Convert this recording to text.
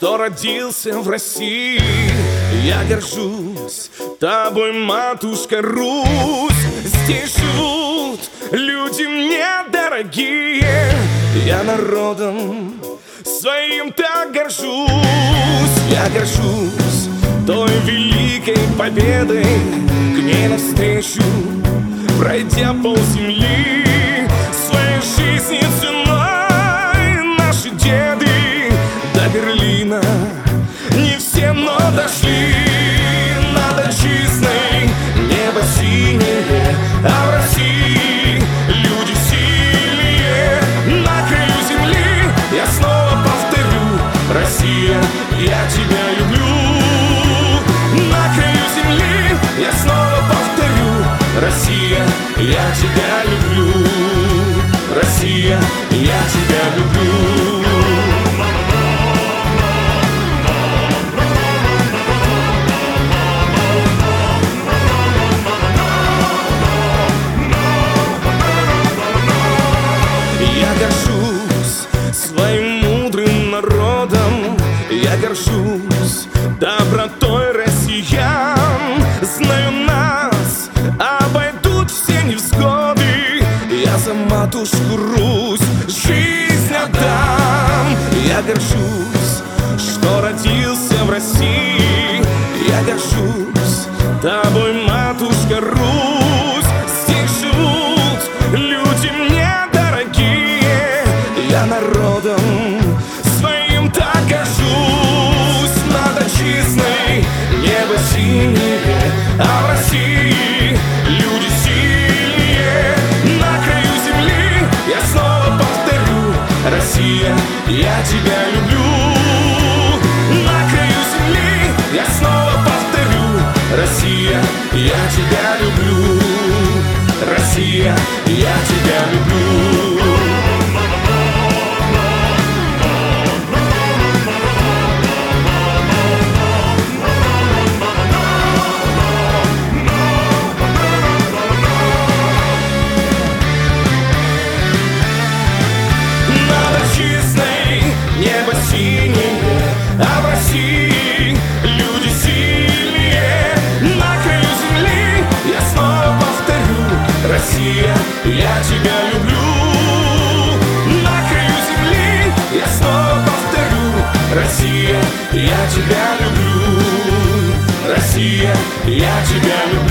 что родился в России. Я горжусь тобой, матушка Русь. Здесь живут люди мне дорогие. Я народом своим так горжусь. Я горжусь той великой победой, к ней навстречу пройдя полземли. Своей жизни ценой наши деды до Берлина не все, но дошли. Над отчизной небо синее, а в России люди сильнее. На краю земли я снова повторю: Россия, я тебя люблю. На краю земли я снова повторю: Россия, я тебя люблю. Россия, я тебя люблю. Я горжусь своим мудрым народом. Я горжусь добротой россиян. Знаю, нас обойдут все невзгоды. Я за матушку Русь жизнь отдам. Я горжусь, что родился в России. Я горжусь тобой, матушка Русь. Здесь живут люди мне дорогие. Я народом своим так горжусь. Над отчизной небо синее, а в России люди сильнее. На краю земли я снова повторю: Россия, я тебя люблю. На краю земли я снова повторю: Россия, я тебя люблю. Россия, я тебя люблю. Небо синее, а в России люди сильнее. На краю земли я снова повторю: Россия, я тебя люблю. На краю земли я снова повторю: Россия, я тебя люблю. Россия, я тебя люблю.